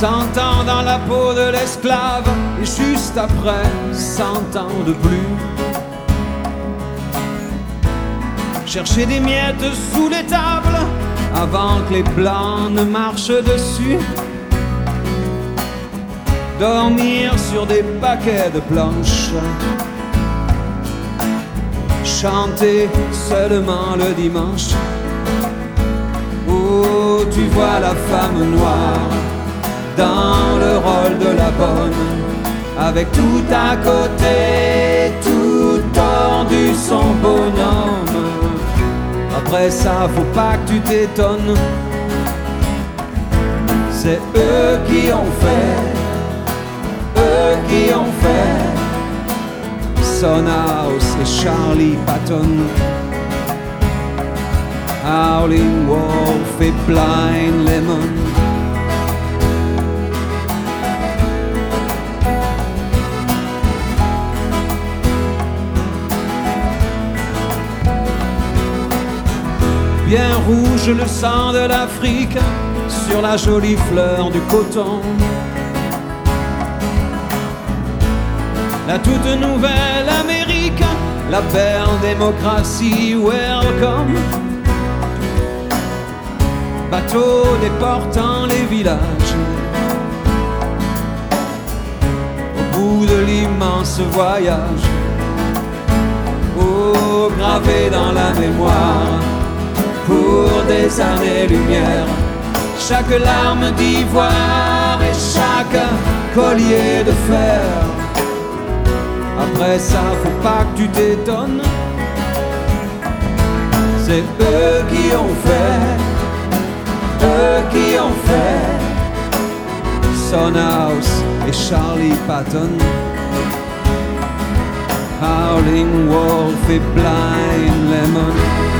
100 ans dans la peau de l'esclave, et juste après 100 ans de plus. Chercher des miettes sous les tables avant que les blancs ne marchent dessus. Dormir sur des paquets de planches. Chanter seulement le dimanche. Oh, tu vois la femme noire dans le rôle de la bonne, avec tout à côté, tout tordu son bonhomme. Après ça, faut pas que tu t'étonnes, c'est eux qui ont fait Son House et Charlie Patton, Howling Wolf et Blind Lemon. Bien rouge le sang de l'Afrique sur la jolie fleur du coton. La toute nouvelle Amérique, la belle démocratie, welcome. Bateau déportant les villages, au bout de l'immense voyage. Oh, gravé dans la mémoire, pour des années-lumière, chaque larme d'ivoire et chaque collier de fer. Après ça, faut pas que tu t'étonnes, c'est eux qui ont fait Son House et Charlie Patton, Howling Wolf et Blind Lemon.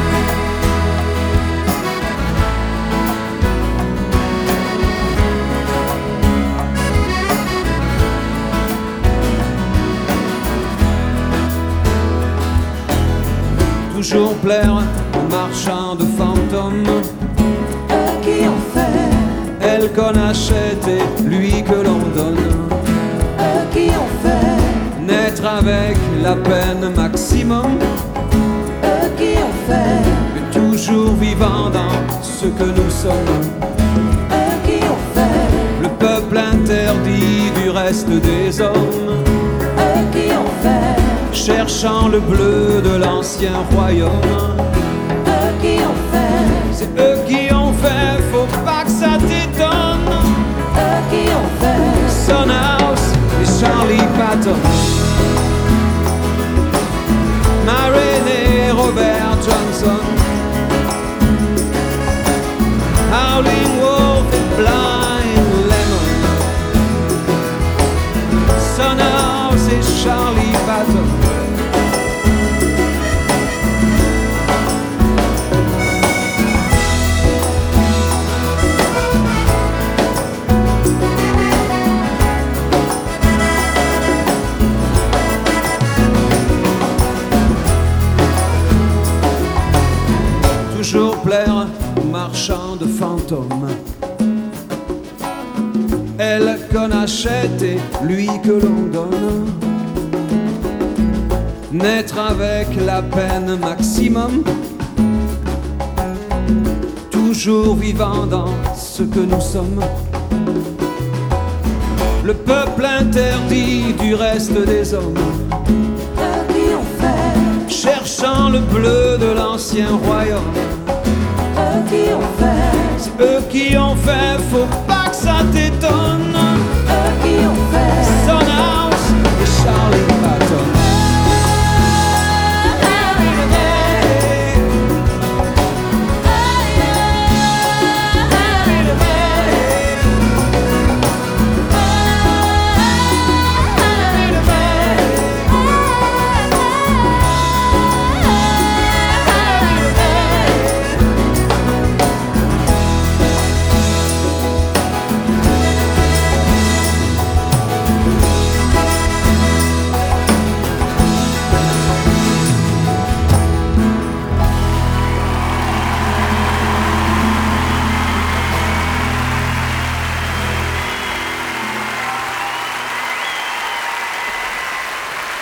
Toujours plaire aux marchands de fantômes, eux qui ont fait, elle qu'on achète et lui que l'on donne, eux qui ont fait, naître avec la peine maximum, eux qui ont fait, mais toujours vivant dans ce que nous sommes, eux qui ont fait, le peuple interdit du reste des hommes, eux qui ont fait, cherchant le bleu de l'ancien royaume. eux qui ont fait, C'est eux qui ont fait, faut pas que ça t'étonne. eux qui ont fait, Son House et Charlie Patton, Marine et Robert Johnson, Howling Wolf et Blind Lemon. Son House et Charlie Patton. Toujours plaire aux marchands de fantômes, elle qu'on achète et lui que l'on donne, naître avec la peine maximum, toujours vivant dans ce que nous sommes, le peuple interdit du reste des hommes, eux qui ont fait, cherchant le bleu de l'ancien royaume. eux qui ont fait, C'est eux qui ont fait, faut pas